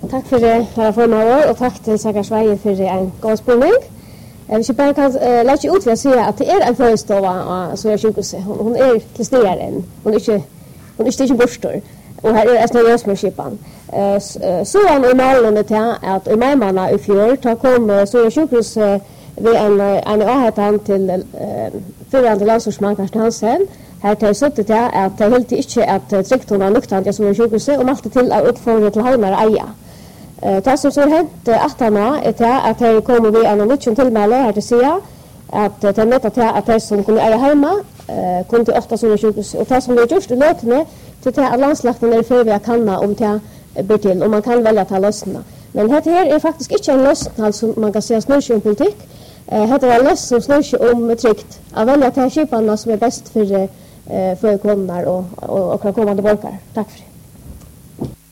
Tack för det, herra formar, och tack till Sakar Sverige för en god spelning. Vi ska bara lägga ut för att säga att det är en föreståva så jag sjukhus. Hon är till stegen. Hon är inte borstor. Och här är nästan Jösmerskipan. Så han i malen till att i majmanna i fjör ta kom så jag sjukhus vid en avhetan till förande landsortsman Karsten Hansen. Här tar suttit jag att det helt inte att trycktorna luktant jag som är sjukhuset och malte till att utföra till Halmar Eja. Det som så hänt attarna är att det kommer vi en nytt tillmäle här till säga att det är mätt att det som kunde äga hemma kunde 8 sådana sjukhus och det som det gjort i lötene till att landslakten är för vi kanna om det blir till och man kan välja att ta lösningar. Men det här är faktiskt inte en lösning som man kan säga snurr om politik. Det är en lösning som snurr om tryckt att välja att ta kiparna som är bäst för kommande och kommande borgare. Tack för det.